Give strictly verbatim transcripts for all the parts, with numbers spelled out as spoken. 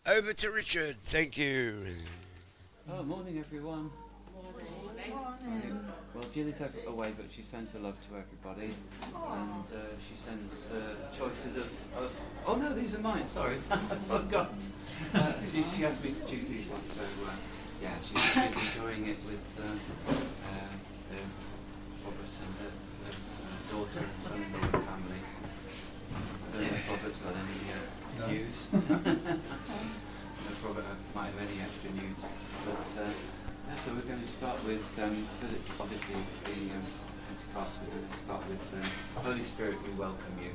over to Richard. Thank you. Oh, morning everyone. Morning. Morning. Well, Jillie's away, but she sends her love to everybody, and uh, she sends uh, choices of, of. Oh no, these are mine. Sorry, I forgot. Uh, she she asked me to choose these ones, so uh, yeah, she's, she's enjoying it with uh, uh, uh, Robert and his uh, daughter and son-in-law and family. I don't know if Robert's got any uh, no. news. I don't know if Robert might have any extra news, but. Uh, Yeah, so we're going to start with, um, because it obviously being um, Pentecost, we're going to start with um, Holy Spirit, we welcome you.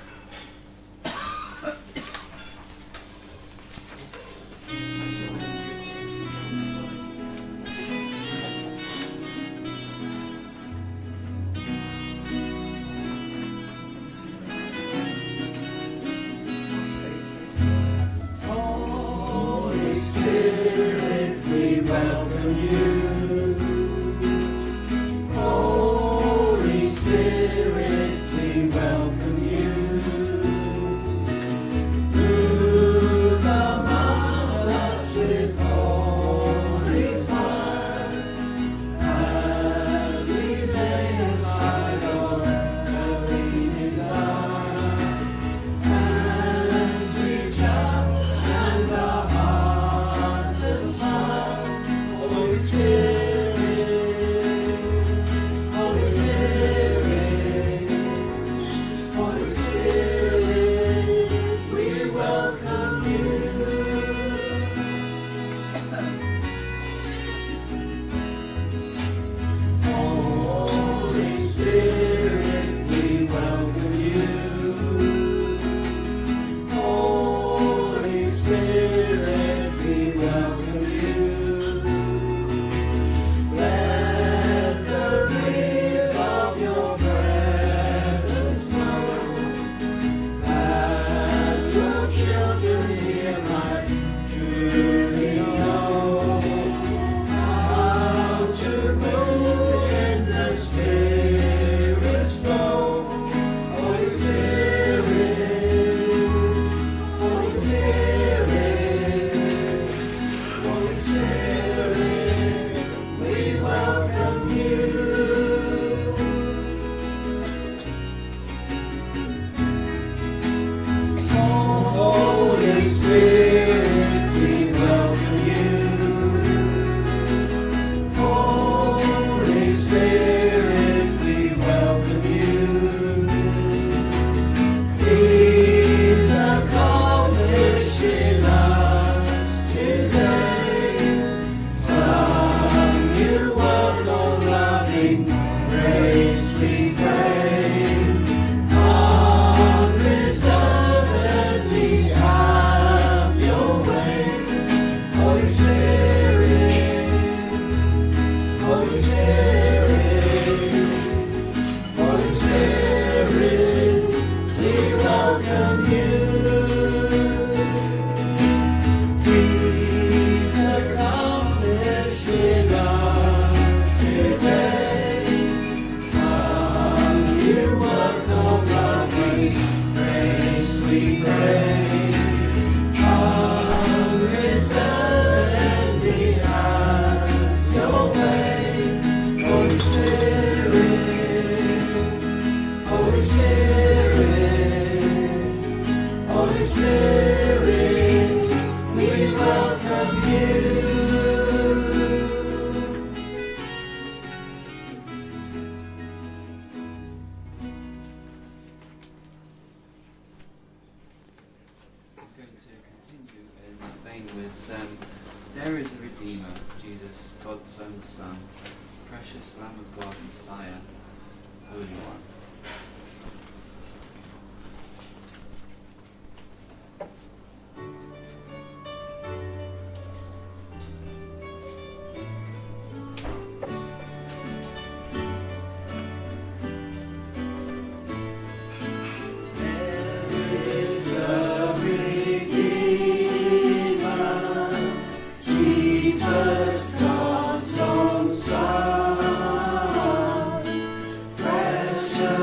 Holy Spirit, we welcome you. Holy Spirit, we welcome you. Move among us with holy fire as we lay aside our earthly desire and reach out and our hearts aspire. Holy Spirit, Holy Spirit, Holy Spirit, we welcome you. Holy Spirit, we welcome you. Holy Spirit, we welcome you. Let the breeze of your presence blow, that your children here might truly know how to move in the Spirit's flow. Holy Spirit, Holy Spirit, Holy Spirit, we welcome you. Holy Spirit, we welcome you. Holy Spirit, we welcome you. Please accomplish in us today some new work of loving grace, we pray. Unreservedly have your way. Holy Spirit, Holy Spirit, Holy Spirit, we welcome you. Please accomplish in us today some new work of loving grace, we pray. Unreservedly have your way. Holy Spirit, Holy Spirit, Holy Spirit, we welcome you. I'm going to continue in that vein with um, there is a Redeemer, Jesus, God's own Son, precious Lamb of God, Messiah, Holy One. There is a Redeemer, Jesus, God's own Son, precious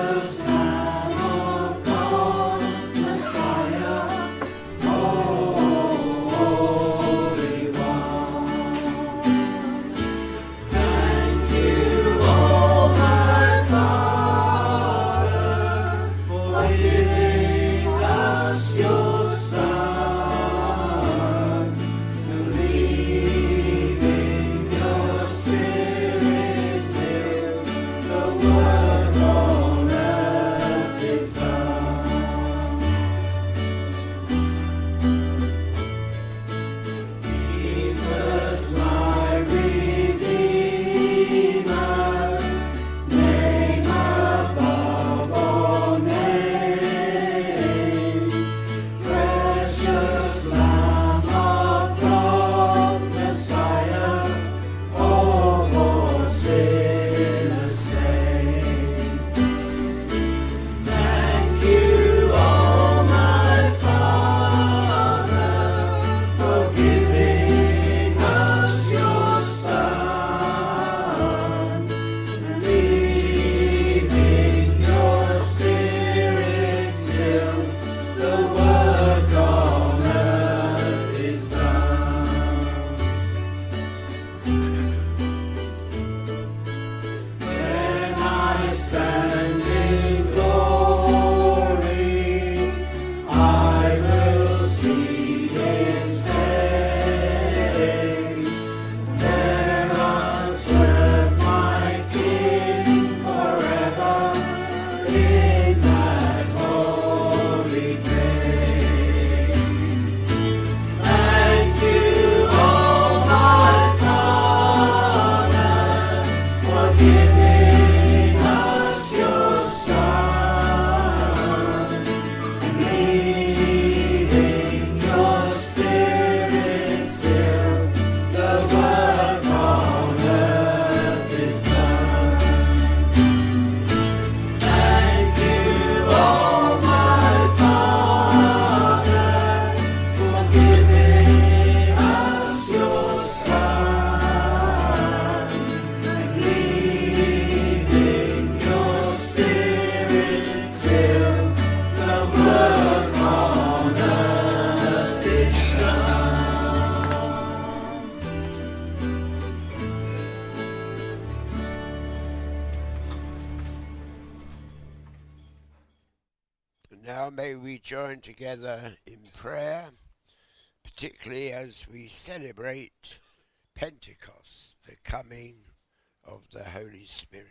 we join together in prayer, particularly as we celebrate Pentecost, the coming of the Holy Spirit.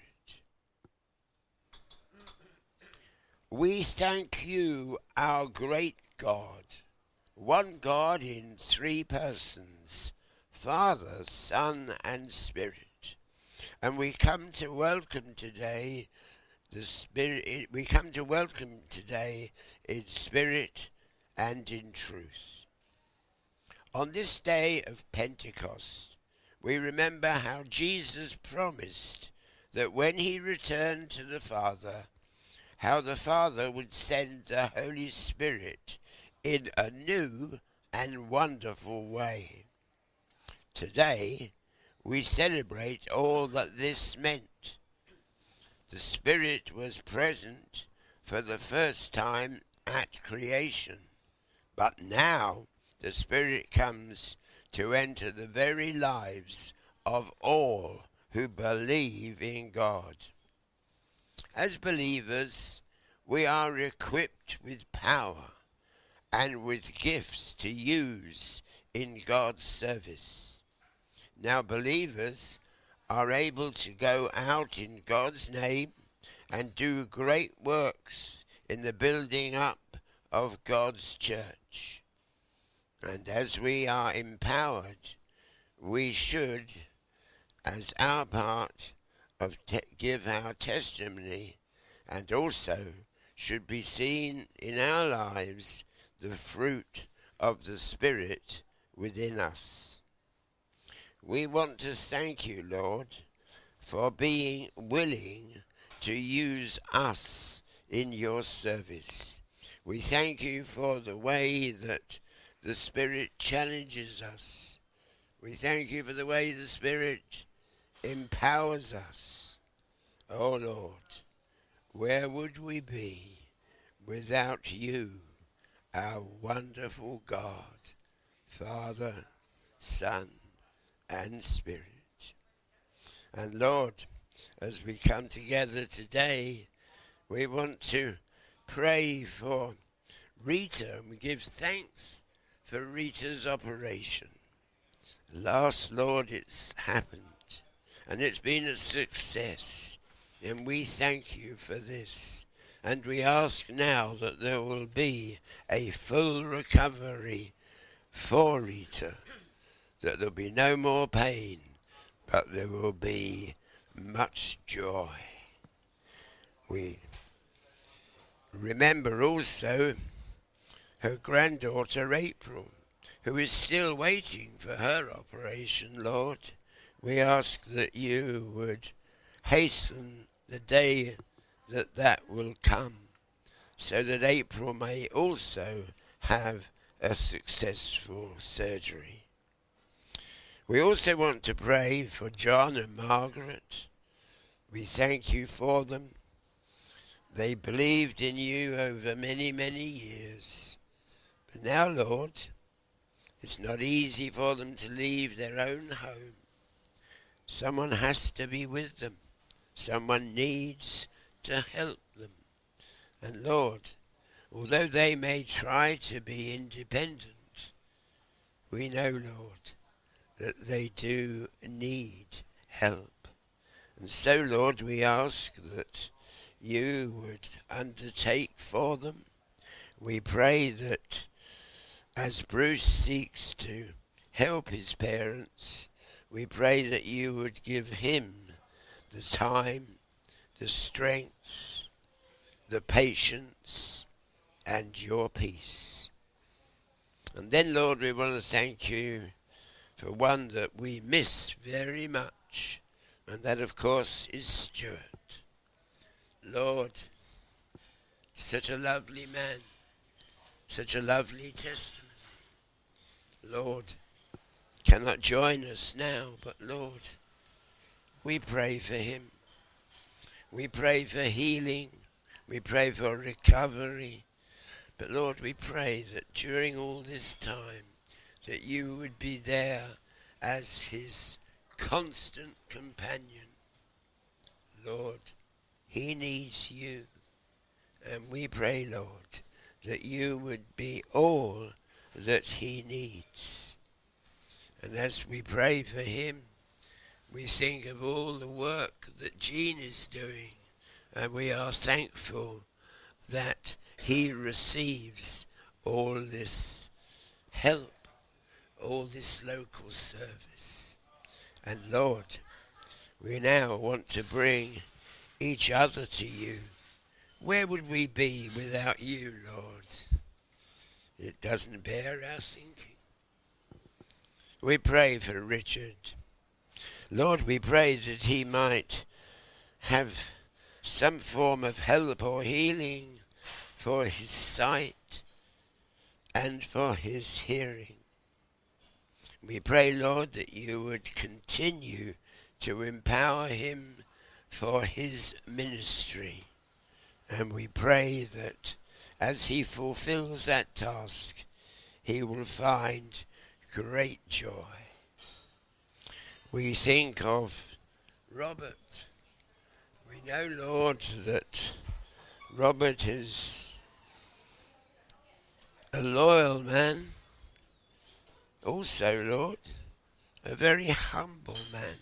We thank you, our great God, one God in three persons, Father, Son, and Spirit. And we come to welcome today the Spirit. We come to welcome today in spirit and in truth. On this day of Pentecost, we remember how Jesus promised that when he returned to the Father, how the Father would send the Holy Spirit in a new and wonderful way. Today, we celebrate all that this meant. The Spirit was present for the first time at creation, but now the Spirit comes to enter the very lives of all who believe in God. As believers, we are equipped with power and with gifts to use in God's service. Now believers are able to go out in God's name and do great works in the building up of God's church. And as we are empowered, we should, as our part of te- give our testimony, and also should be seen in our lives the fruit of the Spirit within us. We want to thank you, Lord, for being willing to use us in your service. We thank you for the way that the Spirit challenges us. We thank you for the way the Spirit empowers us. Oh Lord, where would we be without you, our wonderful God, Father, Son, and Spirit? And Lord, as we come together today, we want to pray for Rita, and we give thanks for Rita's operation. Last, Lord, it's happened, and it's been a success, and we thank you for this. And we ask now that there will be a full recovery for Rita, that there'll be no more pain, but there will be much joy. We remember also her granddaughter April, who is still waiting for her operation, Lord. We ask that you would hasten the day that that will come, so that April may also have a successful surgery. We also want to pray for John and Margaret. We thank you for them. They believed in you over many, many years. But now, Lord, it's not easy for them to leave their own home. Someone has to be with them. Someone needs to help them. And Lord, although they may try to be independent, we know, Lord, that they do need help. And so, Lord, we ask that you would undertake for them. We pray that as Bruce seeks to help his parents, we pray that you would give him the time, the strength, the patience, and your peace. And then, Lord, we want to thank you for one that we miss very much, and that, of course, is Stuart. Lord, such a lovely man, such a lovely testimony. Lord, cannot join us now, but Lord, we pray for him. We pray for healing. We pray for recovery. But Lord, we pray that during all this time, that you would be there as his constant companion. Lord, he needs you. And we pray, Lord, that you would be all that he needs. And as we pray for him, we think of all the work that Jean is doing, and we are thankful that he receives all this help, all this local service. And Lord, we now want to bring each other to you. Where would we be without you, Lord? It doesn't bear our thinking. We pray for Richard. Lord, we pray that he might have some form of help or healing for his sight and for his hearing. We pray, Lord, that you would continue to empower him for his ministry. And we pray that as he fulfills that task, he will find great joy. We think of Robert. We know, Lord, that Robert is a loyal man. Also, Lord, a very humble man.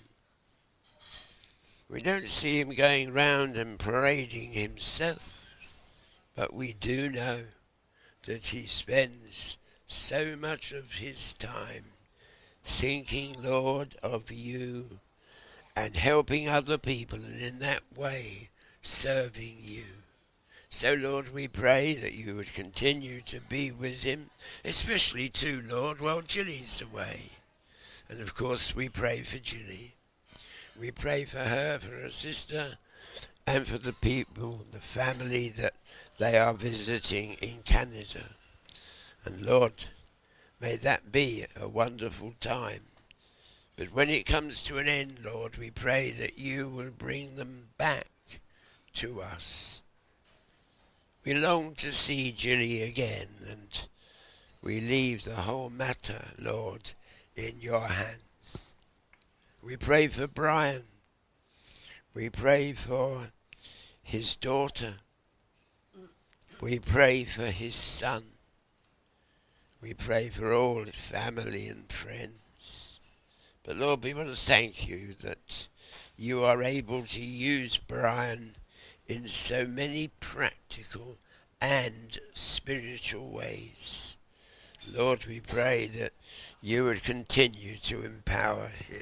We don't see him going round and parading himself, but we do know that he spends so much of his time thinking, Lord, of you and helping other people, and in that way serving you. So, Lord, we pray that you would continue to be with him, especially too, Lord, while Gilly's away. And of course we pray for Gilly. We pray for her, for her sister, and for the people, the family that they are visiting in Canada. And Lord, may that be a wonderful time. But when it comes to an end, Lord, we pray that you will bring them back to us. We long to see Gilly again, and we leave the whole matter, Lord, in your hands. We pray for Brian. We pray for his daughter. We pray for his son. We pray for all his family and friends. But Lord, we want to thank you that you are able to use Brian in so many practical and spiritual ways. Lord, we pray that you would continue to empower him.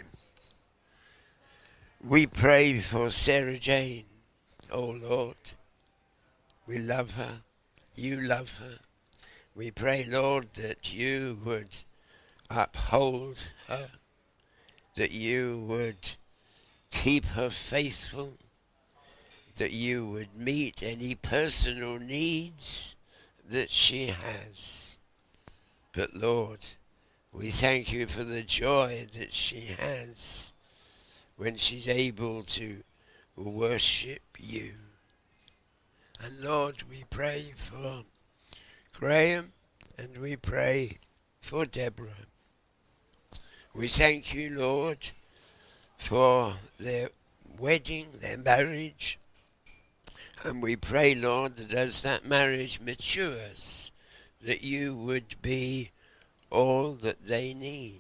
We pray for Sarah Jane. Oh Lord, we love her. You love her. We pray, Lord, that you would uphold her, that you would keep her faithful, that you would meet any personal needs that she has. But Lord, we thank you for the joy that she has when she's able to worship you. And Lord, we pray for Graham, and we pray for Deborah. We thank you, Lord, for their wedding, their marriage. And we pray, Lord, that as that marriage matures, that you would be all that they need.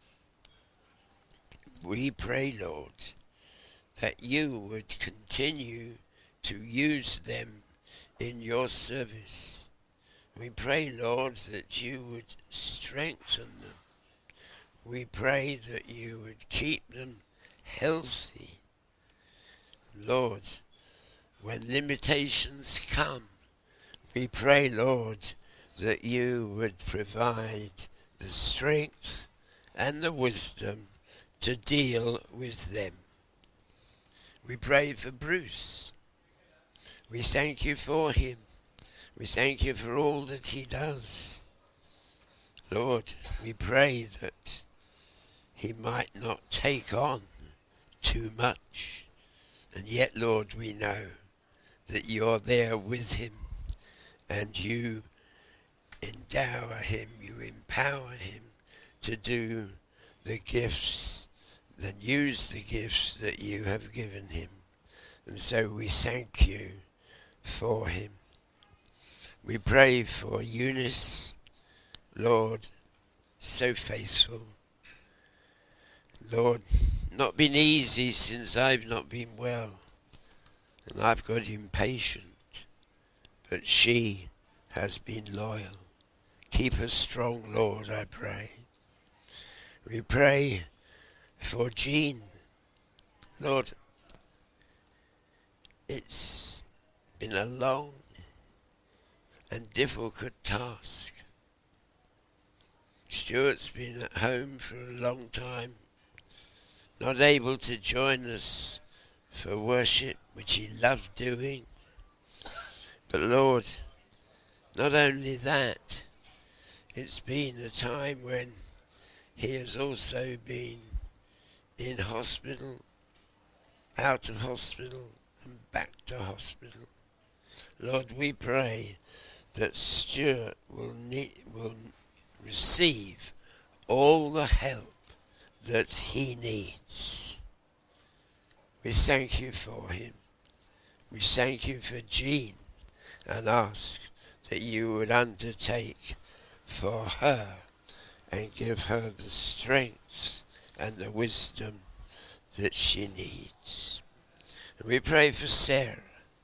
We pray, Lord, that you would continue to use them in your service. We pray, Lord, that you would strengthen them. We pray that you would keep them healthy. Lord, when limitations come, we pray, Lord, that you would provide the strength and the wisdom to deal with them. We pray for Bruce. We thank you for him. We thank you for all that he does. Lord, we pray that he might not take on too much. And yet, Lord, we know that you're there with him, and you endow him, you empower him to do the gifts, and use the gifts that you have given him. And so we thank you for him. We pray for Eunice, Lord, so faithful. Lord, not been easy since I've not been well, and I've got impatient, but she has been loyal. Keep her strong, Lord, I pray. We pray for Jean. Lord, it's been a long and difficult task. Stuart's been at home for a long time, not able to join us for worship, which he loved doing. But Lord, not only that, it's been a time when he has also been in hospital, out of hospital, and back to hospital. Lord, we pray that Stuart will need, will receive all the help that he needs. We thank you for him. We thank you for Jean, and ask that you would undertake for her and give her the strength and the wisdom that she needs. And we pray for Sarah.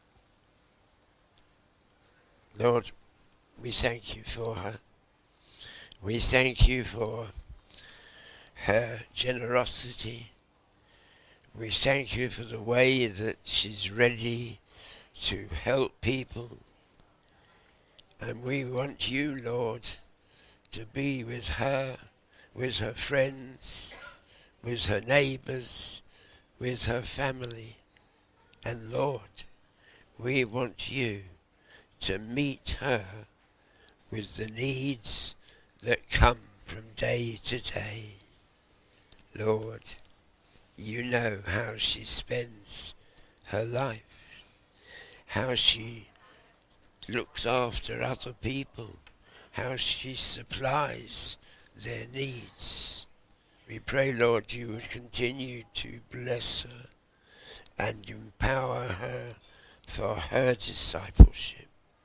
Lord, we thank you for her. We thank you for her generosity. We thank you for the way that she's ready to help people. And we want you, Lord, to be with her, with her friends, with her neighbours, with her family. And Lord, we want you to meet her with the needs that come from day to day. Lord, you know how she spends her life, how she looks after other people, how she supplies their needs. We pray, Lord, you would continue to bless her and empower her for her discipleship.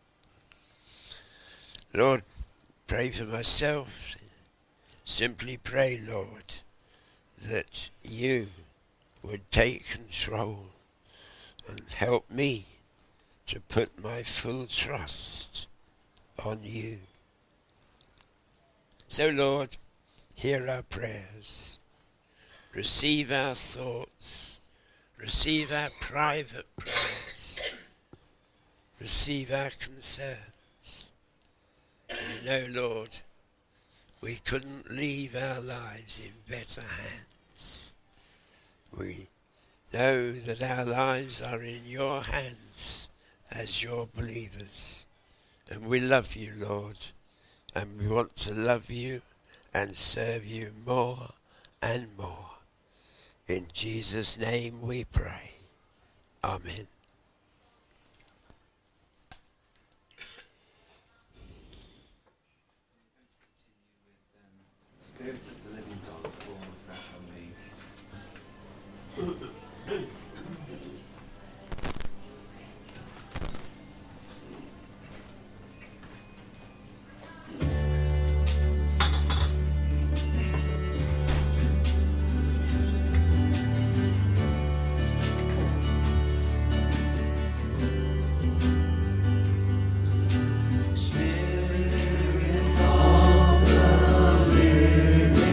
Lord, pray for myself. Simply pray, Lord, that you would take control and help me to put my full trust on you. So, Lord, hear our prayers. Receive our thoughts. Receive our private prayers. Receive our concerns. We know, Lord, we couldn't leave our lives in better hands. We know that our lives are in your hands as your believers. And we love you, Lord. And we want to love you and serve you more and more. In Jesus' name we pray. Amen. Spirit of the living God, fall afresh on me. Spirit of the living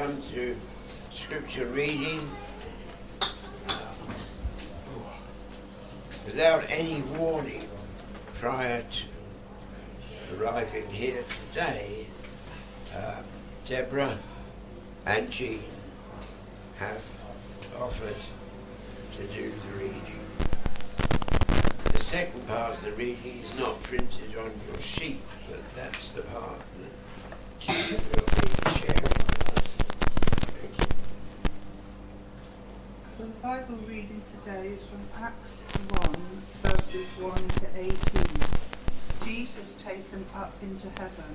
come to scripture reading. Uh, without any warning prior to arriving here today, uh, Deborah and Jean have offered to do the reading. The second part of the reading is not printed on your sheet, but that's the part that Jean will be sharing with us. Thank you. The Bible reading today is from Acts one, verses one to eighteen. Jesus taken up into heaven.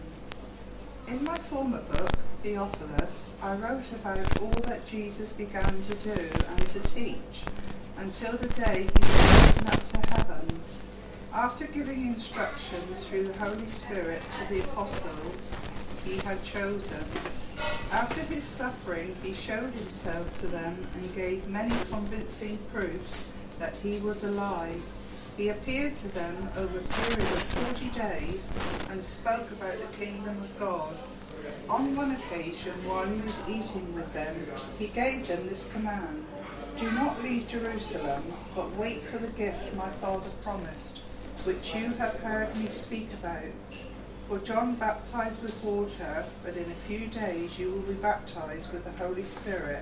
In my former book, Theophilus, I wrote about all that Jesus began to do and to teach, until the day he was taken up to heaven, after giving instructions through the Holy Spirit to the apostles he had chosen. After his suffering, he showed himself to them and gave many convincing proofs that he was alive. He appeared to them over a period of forty days and spoke about the kingdom of God. On one occasion, while he was eating with them, he gave them this command: "Do not leave Jerusalem, but wait for the gift my Father promised, which you have heard me speak about. For John baptized with water, but in a few days you will be baptized with the Holy Spirit."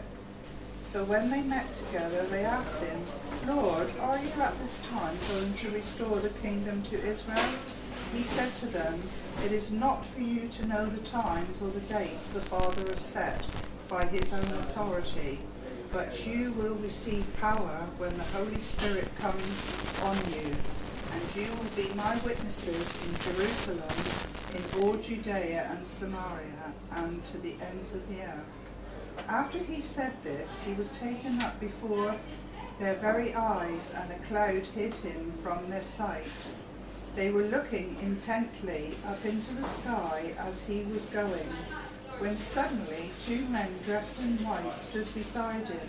So when they met together, they asked him, "Lord, are you at this time going to restore the kingdom to Israel?" He said to them, "It is not for you to know the times or the dates the Father has set by his own authority, but you will receive power when the Holy Spirit comes on you, and you will be my witnesses in Jerusalem, in all Judea and Samaria, and to the ends of the earth." After he said this, he was taken up before their very eyes, and a cloud hid him from their sight. They were looking intently up into the sky as he was going, when suddenly two men dressed in white stood beside him.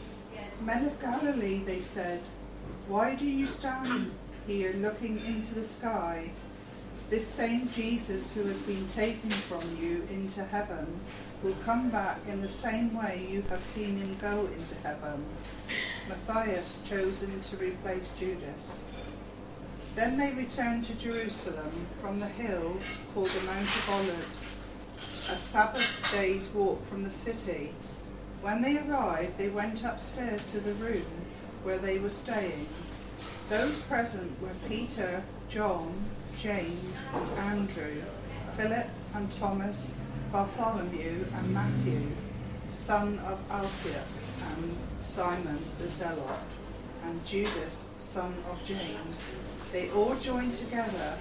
"Men of Galilee," they said, "why do you stand here looking into the sky? This same Jesus who has been taken from you into heaven will come back in the same way you have seen him go into heaven." Matthias chosen to replace Judas. Then they returned to Jerusalem from the hill called the Mount of Olives, a Sabbath day's walk from the city. When they arrived, they went upstairs to the room where they were staying. Those present were Peter, John, James, and Andrew, Philip and Thomas, Bartholomew and Matthew, son of Alphaeus, and Simon the Zealot, and Judas, son of James. They all joined together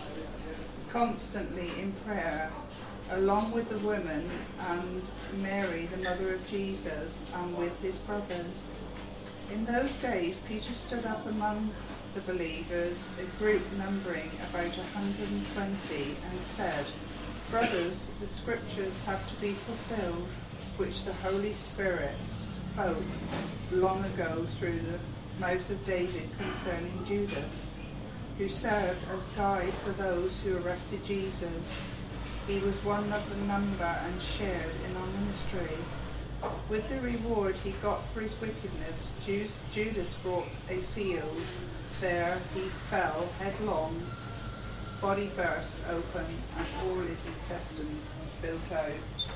constantly in prayer, along with the women and Mary, the mother of Jesus, and with his brothers. In those days, Peter stood up among the believers, a group numbering about one hundred twenty, and said, "Brothers, the scriptures have to be fulfilled, which the Holy Spirit spoke long ago through the mouth of David concerning Judas, who served as guide for those who arrested Jesus. He was one of the number and shared in our ministry. With the reward he got for his wickedness, Judas brought a field. There he fell headlong, body burst open, and all his intestines spilt out."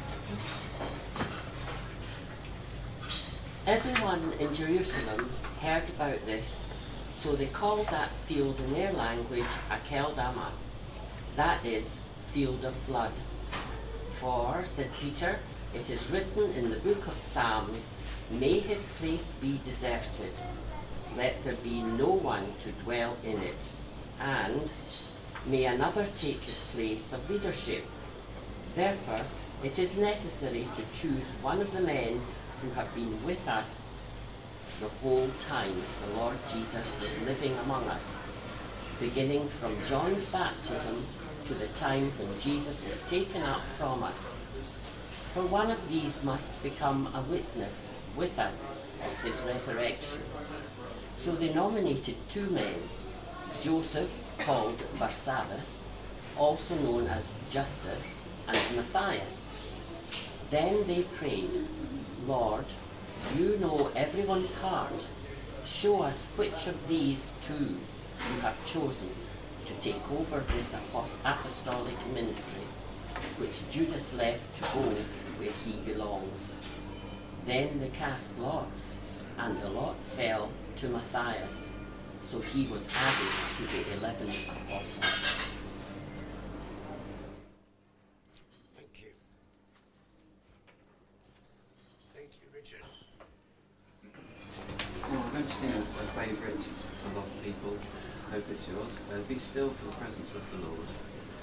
Everyone in Jerusalem heard about this, so they called that field in their language Akeldama, that is, field of blood. "For," said Peter, "it is written in the book of Psalms, may his place be deserted, let there be no one to dwell in it, and may another take his place of leadership. Therefore, it is necessary to choose one of the men who have been with us the whole time the Lord Jesus was living among us, beginning from John's baptism to the time when Jesus was taken up from us. For one of these must become a witness with us of his resurrection." So they nominated two men, Joseph, called Barsabbas, also known as Justus, and Matthias. Then they prayed, Lord, you know everyone's heart. Show us which of these two you have chosen to take over this apostolic ministry, which Judas left to go where he belongs. Then they cast lots, and the lot fell to Matthias, so he was added to the eleven apostles. Thank you. Thank you, Richard. Well, we're going to sing a, a favourite for a lot of people. I hope it's yours. Uh, Be still for the presence of the Lord.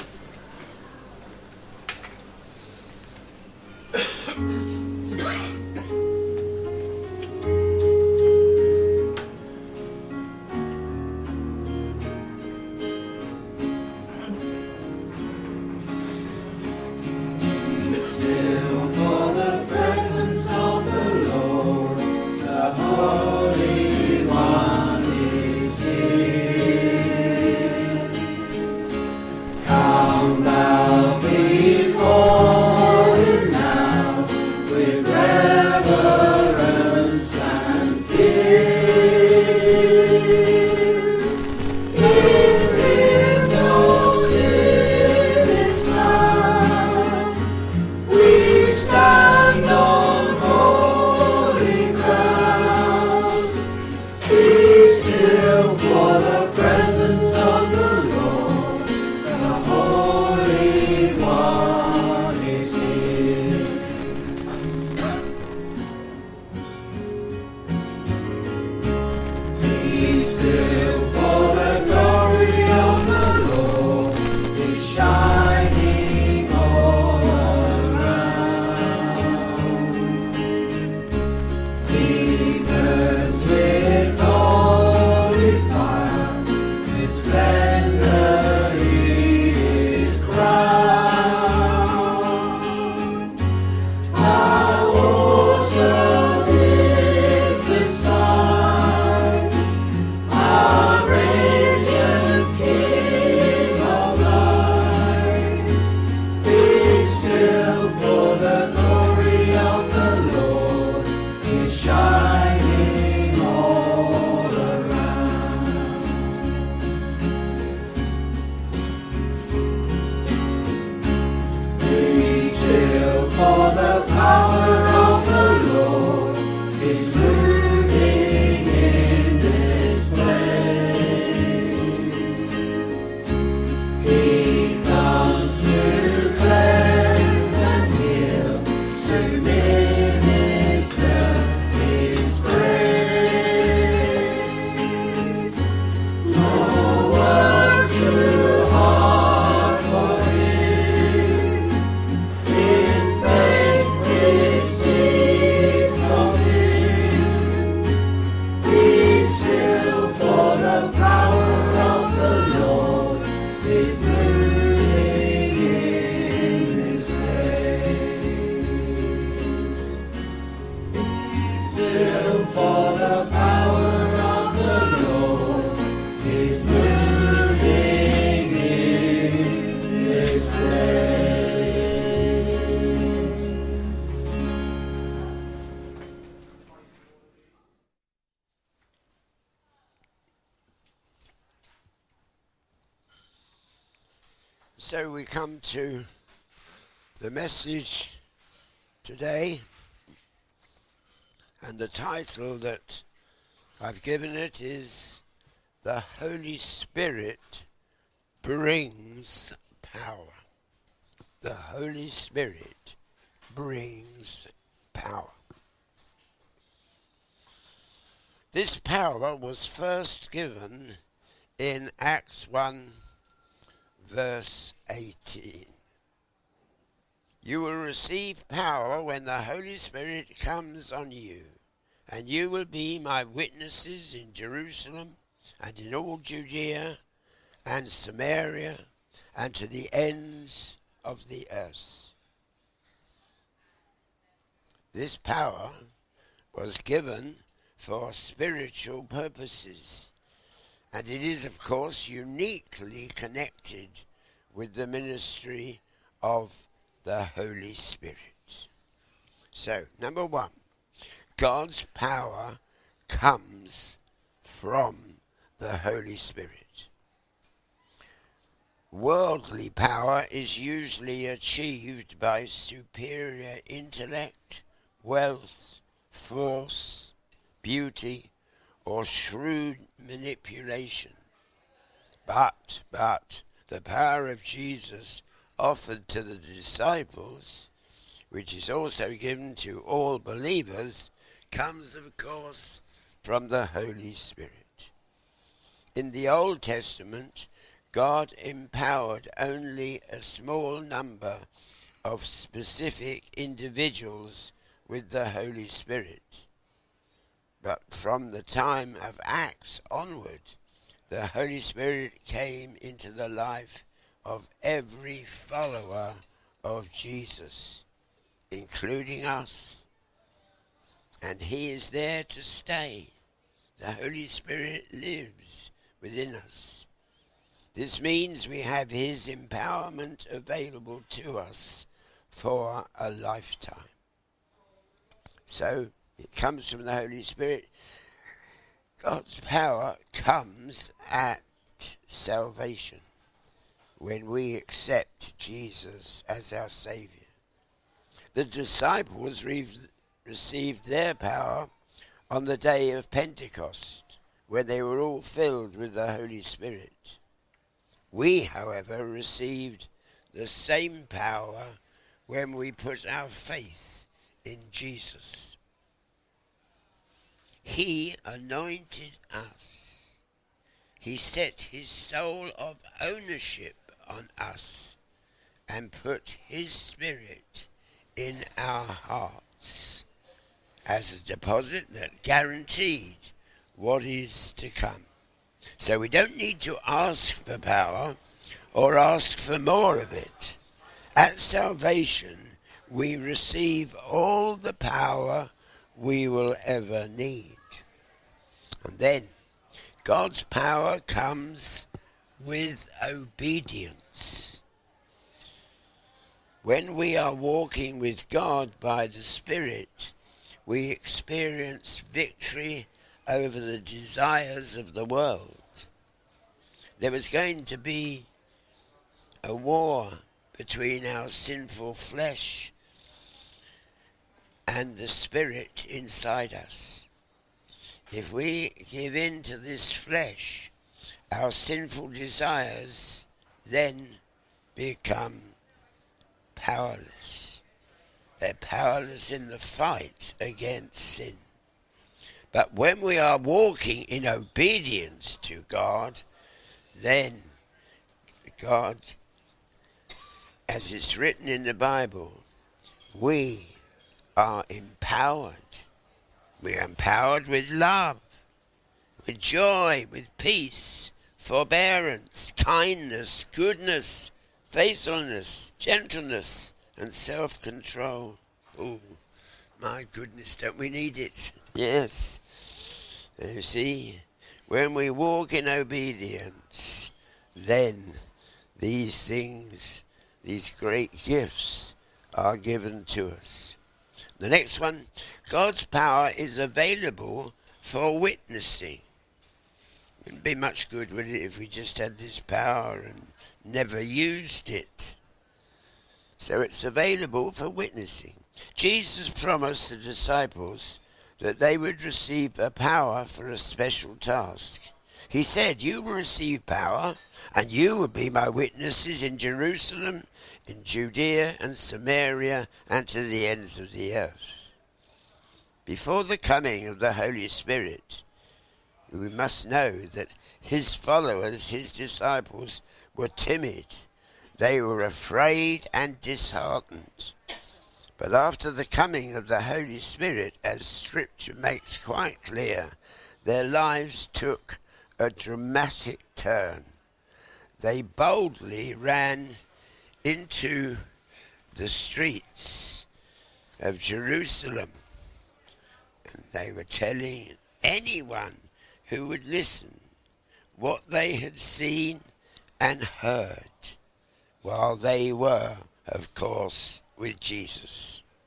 So we come to the message today, and the title that I've given it is The Holy Spirit Brings Power. The Holy Spirit brings power. This power was first given in Acts one, verse eighteen. You will receive power when the Holy Spirit comes on you, and you will be my witnesses in Jerusalem and in all Judea and Samaria and to the ends of the earth. This power was given for spiritual purposes, and it is, of course, uniquely connected with the ministry of the Holy Spirit. So, number one, God's power comes from the Holy Spirit. Worldly power is usually achieved by superior intellect, wealth, force, beauty, or shrewd manipulation. But, but, the power of Jesus offered to the disciples, which is also given to all believers, comes, of course, from the Holy Spirit. In the Old Testament, God empowered only a small number of specific individuals with the Holy Spirit. But from the time of Acts onward, the Holy Spirit came into the life of every follower of Jesus, including us. And he is there to stay. The Holy Spirit lives within us. This means we have his empowerment available to us for a lifetime. So, it comes from the Holy Spirit. God's power comes at salvation, when we accept Jesus as our Saviour. The disciples re- received their power on the day of Pentecost, when they were all filled with the Holy Spirit. We, however, received the same power when we put our faith in Jesus. He anointed us. He set his soul of ownership on us and put his Spirit in our hearts as a deposit that guaranteed what is to come. So we don't need to ask for power or ask for more of it. At salvation, we receive all the power we will ever need. And then, God's power comes with obedience. When we are walking with God by the Spirit, we experience victory over the desires of the world. There was going to be a war between our sinful flesh and the Spirit inside us. If we give in to this flesh, our sinful desires then become powerless. They're powerless in the fight against sin. But when we are walking in obedience to God, then God, as it's written in the Bible, we are empowered. We are empowered with love, with joy, with peace, forbearance, kindness, goodness, faithfulness, gentleness, and self-control. Oh, my goodness, don't we need it? Yes. You see, when we walk in obedience, then these things, these great gifts are given to us. The next one, God's power is available for witnessing. It wouldn't be much good, would it, if we just had this power and never used it? So it's available for witnessing. Jesus promised the disciples that they would receive a power for a special task. He said, "You will receive power, and you will be my witnesses in Jerusalem, in Judea and Samaria, and to the ends of the earth." Before the coming of the Holy Spirit, we must know that his followers, his disciples, were timid. They were afraid and disheartened. But after the coming of the Holy Spirit, as Scripture makes quite clear, their lives took a dramatic turn. They boldly ran into the streets of Jerusalem, and they were telling anyone who would listen what they had seen and heard while they were, of course, with Jesus.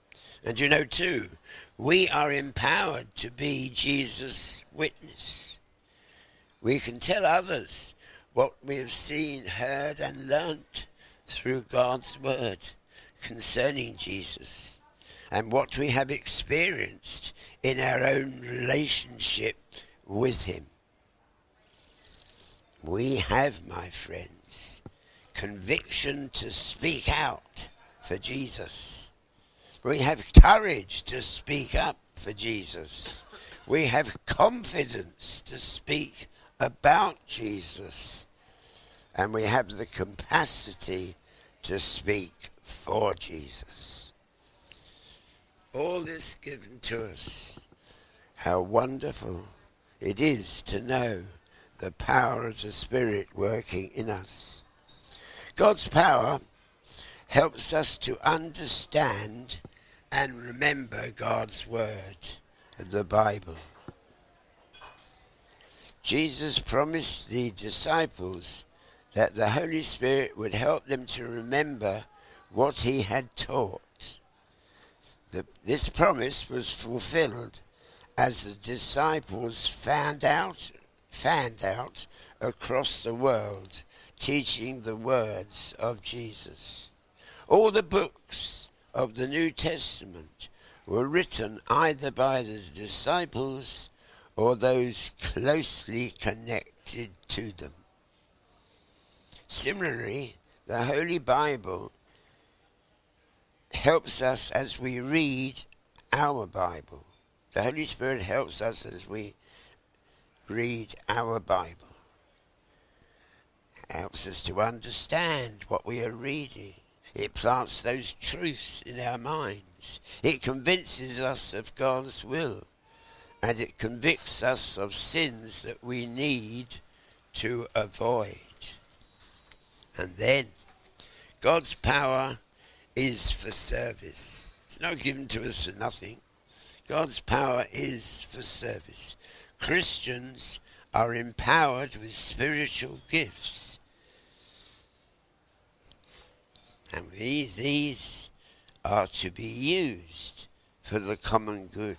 And you know too, we are empowered to be Jesus' witness. We can tell others what we have seen, heard and learnt through God's word concerning Jesus, and what we have experienced in our own relationship with him. We have, my friends, conviction to speak out for Jesus. We have courage to speak up for Jesus. We have confidence to speak about Jesus. And we have the capacity to speak for Jesus. All this given to us. How wonderful it is to know the power of the Spirit working in us. God's power helps us to understand and remember God's word, the Bible. Jesus promised the disciples that the Holy Spirit would help them to remember what he had taught. The, this promise was fulfilled as the disciples found out, found out across the world, teaching the words of Jesus. All the books of the New Testament were written either by the disciples or those closely connected to them. Similarly, the Holy Bible helps us as we read our Bible. The Holy Spirit helps us as we read our Bible. It helps us to understand what we are reading. It plants those truths in our minds. It convinces us of God's will. And it convicts us of sins that we need to avoid. And then, God's power is for service. It's not given to us for nothing. God's power is for service. Christians are empowered with spiritual gifts. And these, these are to be used for the common good.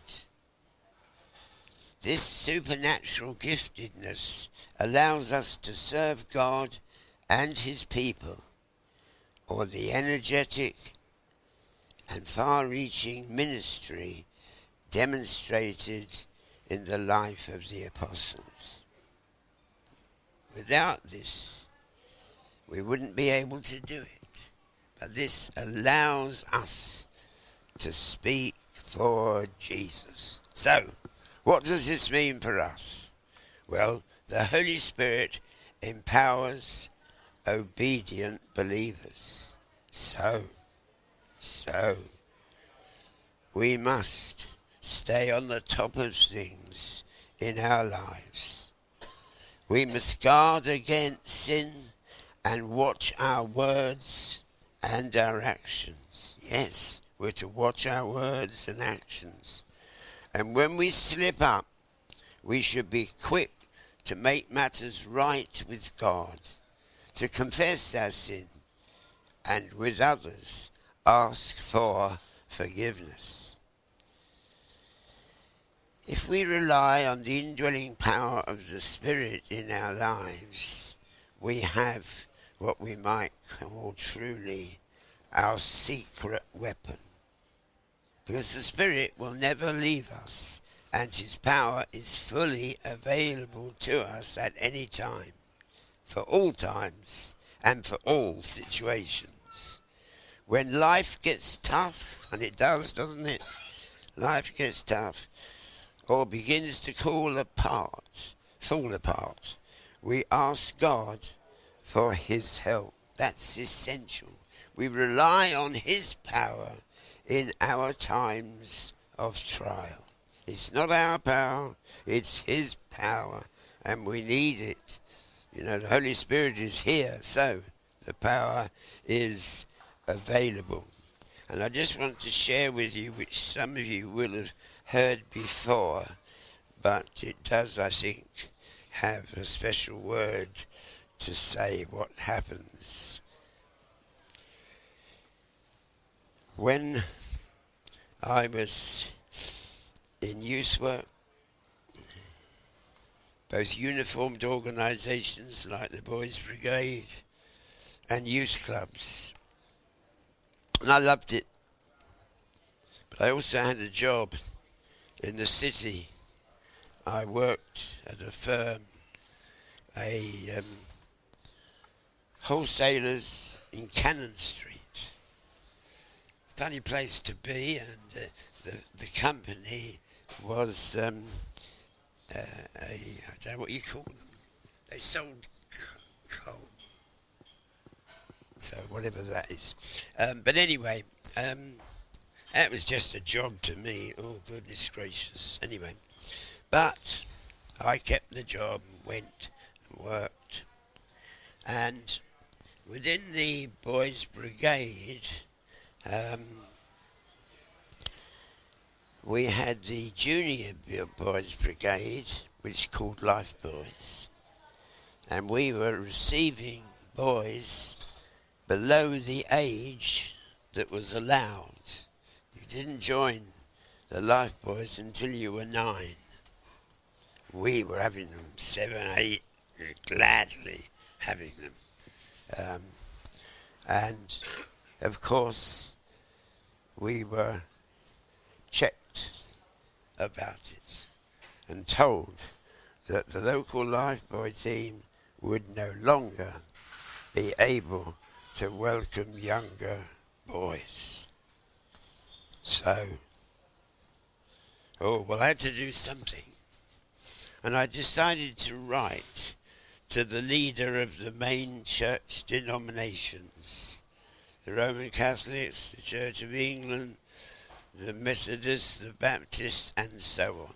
This supernatural giftedness allows us to serve God and his people, or the energetic and far-reaching ministry demonstrated in the life of the apostles. Without this, we wouldn't be able to do it. But this allows us to speak for Jesus. So, what does this mean for us? Well, the Holy Spirit empowers obedient believers. So, so, we must stay on the top of things in our lives. We must guard against sin and watch our words and our actions. Yes, we're to watch our words and actions. And when we slip up, we should be quick to make matters right with God, to confess our sin, and with others, ask for forgiveness. If we rely on the indwelling power of the Spirit in our lives, we have what we might call truly our secret weapon. Because the Spirit will never leave us, and his power is fully available to us at any time, for all times and for all situations. When life gets tough, and it does, doesn't it? Life gets tough, or begins to fall apart, fall apart, we ask God for his help. That's essential. We rely on his power in our times of trial. It's not our power, it's his power, and we need it. You know, the Holy Spirit is here, so the power is available. And I just want to share with you, which some of you will have heard before, but it does, I think, have a special word to say what happens. When I was in youth work, both uniformed organisations like the Boys Brigade and youth clubs. And I loved it. But I also had a job in the city. I worked at a firm, a um, wholesalers in Cannon Street. Funny place to be, and uh, the the company was um, uh, a I don't know what you call them. They sold c- coal, so whatever that is. Um, but anyway, um, that was just a job to me. Oh goodness gracious! Anyway, but I kept the job and went and worked, and within the Boys Brigade. Um, we had the Junior Boys Brigade, which is called Life Boys, and we were receiving boys below the age that was allowed. You didn't join the Life Boys until you were nine. We were having them seven, eight, gladly having them. Um, and of course, we were checked about it and told that the local Lifebuoy team would no longer be able to welcome younger boys. So, oh, well, I had to do something. And I decided to write to the leader of the main church denominations, the Roman Catholics, the Church of England, the Methodists, the Baptists, and so on.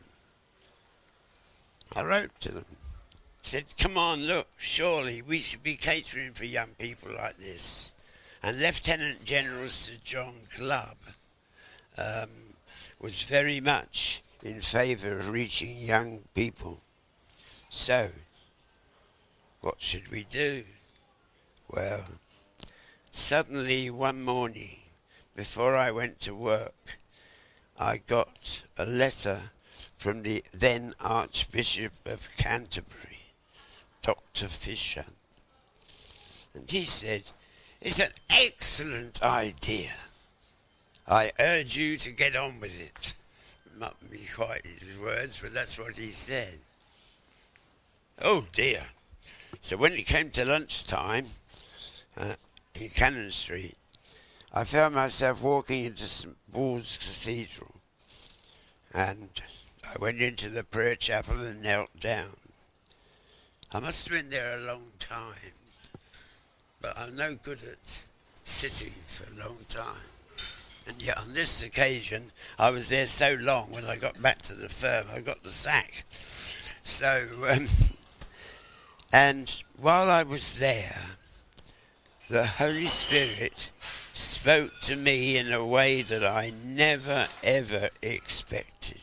I wrote to them, said, come on, look, surely we should be catering for young people like this. And Lieutenant General Sir John Clubb um, was very much in favour of reaching young people. So, what should we do? Well, suddenly one morning, before I went to work, I got a letter from the then Archbishop of Canterbury, Doctor Fisher. And he said, it's an excellent idea. I urge you to get on with it. Not me quite his words, but that's what he said. Oh dear. So when it came to lunchtime uh, in Cannon Street, I found myself walking into Saint Paul's Cathedral, and I went into the prayer chapel and knelt down. I must have been there a long time, but I'm no good at sitting for a long time. And yet on this occasion, I was there so long, when I got back to the firm, I got the sack. So, um, and while I was there, the Holy Spirit spoke to me in a way that I never, ever expected.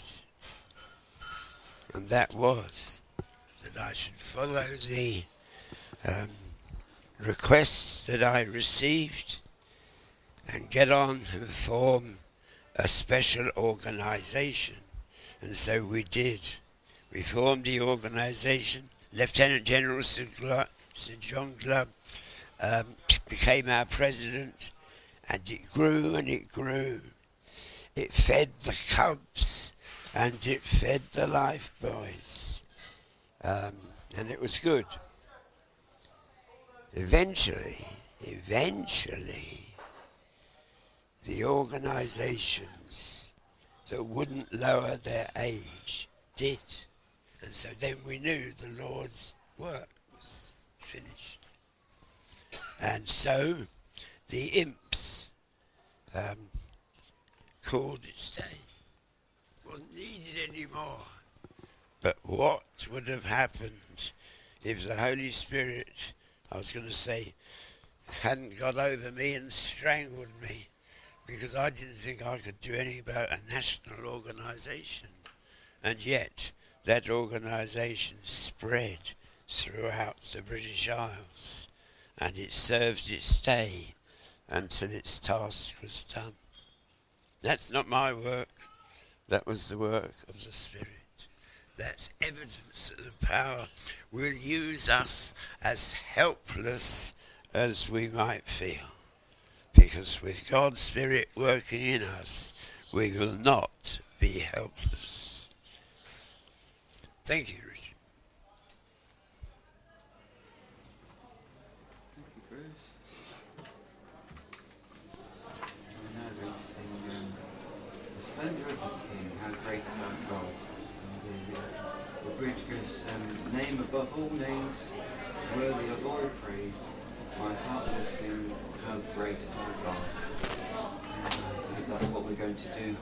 And that was that I should follow the um, requests that I received and get on and form a special organisation. And so we did. We formed the organisation. Lieutenant General Sir, Gla- Sir John Clubb um, became our president, and it grew and it grew. It fed the cubs and it fed the life boys. Um, and it was good. Eventually, eventually, the organisations that wouldn't lower their age did. And so then we knew the Lord's work was finished. And so the imps um, called its day. Wasn't needed anymore. But what would have happened if the Holy Spirit, I was going to say, hadn't got over me and strangled me? Because I didn't think I could do anything about a national organisation. And yet, that organisation spread throughout the British Isles, and it served its day until its task was done. That's not my work. That was the work of the Spirit. That's evidence that the power will use us as helpless as we might feel. Because with God's Spirit working in us, we will not be helpless. Thank you, Richard. Thank you, Bruce. We're now going to sing um, The Splendour of the King, How Great is Our God. And the, uh, the bridge goes, um, name above all names, worthy of all praise. My heart will sing, how great is our God. And that's what we're going to do.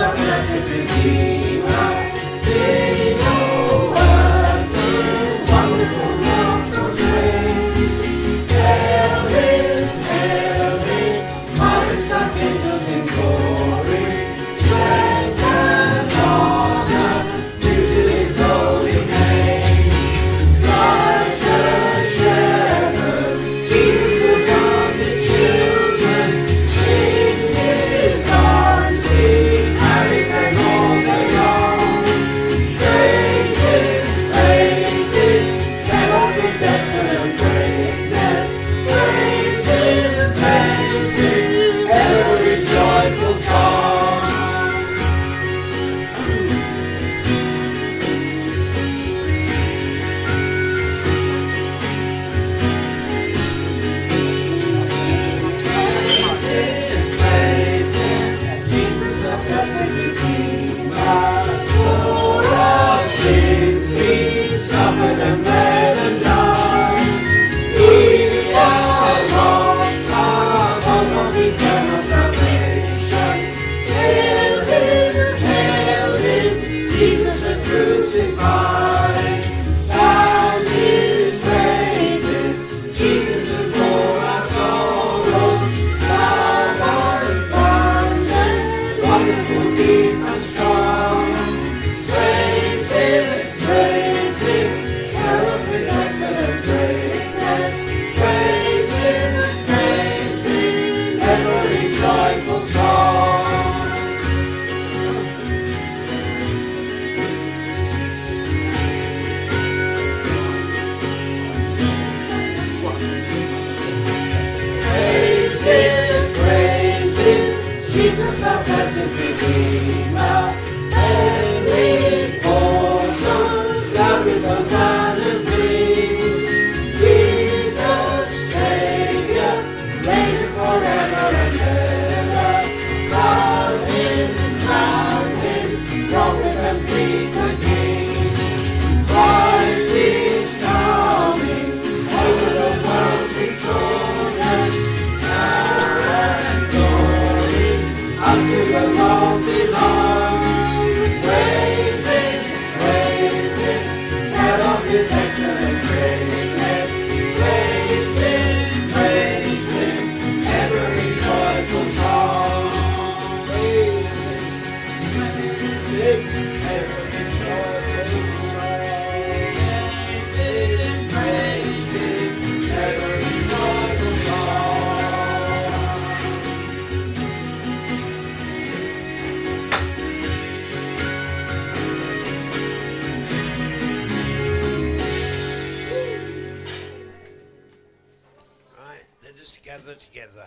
Together.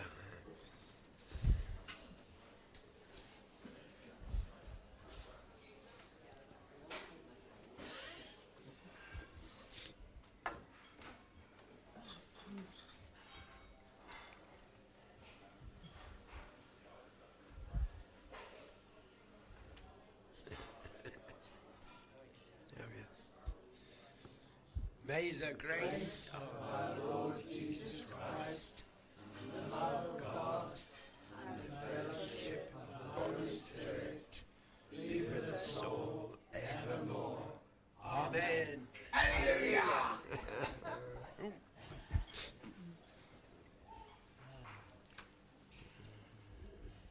May the grace of